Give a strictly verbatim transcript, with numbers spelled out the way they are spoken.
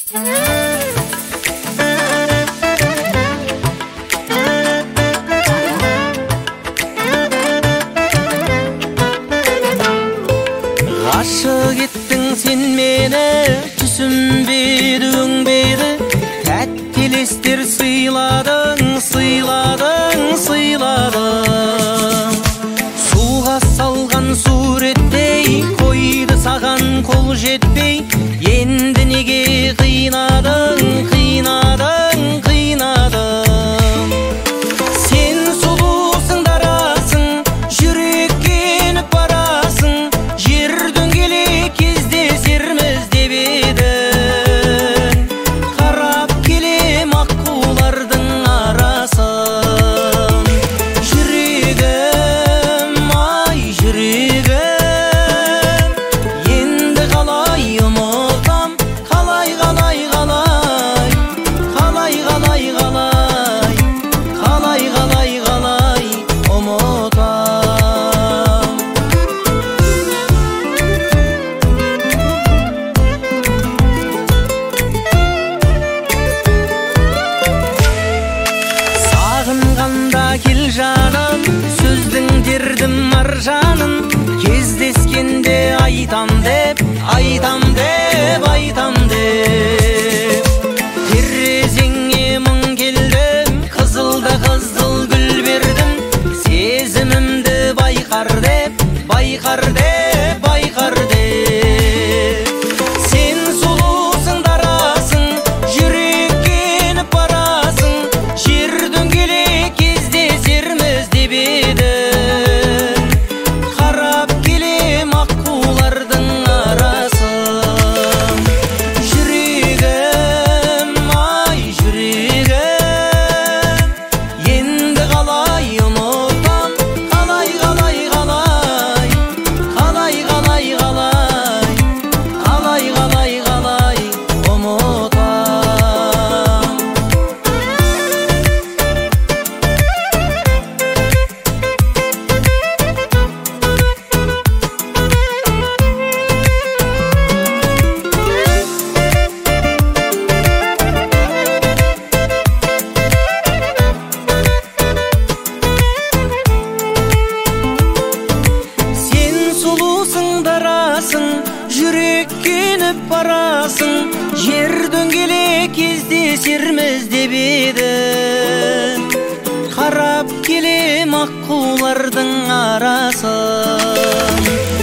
Aşık ettin sen meni, түсінбеді өңбеді, тәттелестер сыйладың, сыйладың, сыйладың. Суға салған суреттей, қойды саған қол жетпей, енді неге қинадың, қинадың, қинадың. Сен сұлусың дарасың, жүреккеніп барасың, жер дөңгелек кездесерміз деп едің. Қарап келем аққулардың арасын. Жүрегім, ай жүрегім, енді қалай ұмытам, қалай, қалай, қалай, қалай, қалай, қалай, қалай, қалай, қалай ұмытам. Сағынғанда кел жаным, сөздің дердім маржанын, кездескенде айтам деп, айтам деп, айтам деп. Терезеңе мың келдім, қызылда қызыл гүл бердім, сезімімді байқар деп, байқар деп, байқар деп. Сен сұлусың дарасың, жүреккеніп барасың, жер дөңгелек кездесерміз деп едің. Қарап келем аққулардың арасын. Жүрегім, ай жүрегім, енді қалай ұмытам, қалай, қалай, қалай, қалай, қалай, қалай, қалай, қалай, қалай ұмытам. Сен сұлусың дарасың, жүреккеніп барасың, жер дөңгелек кездесерміз деп едің. Қарап келем аққулардың арасын.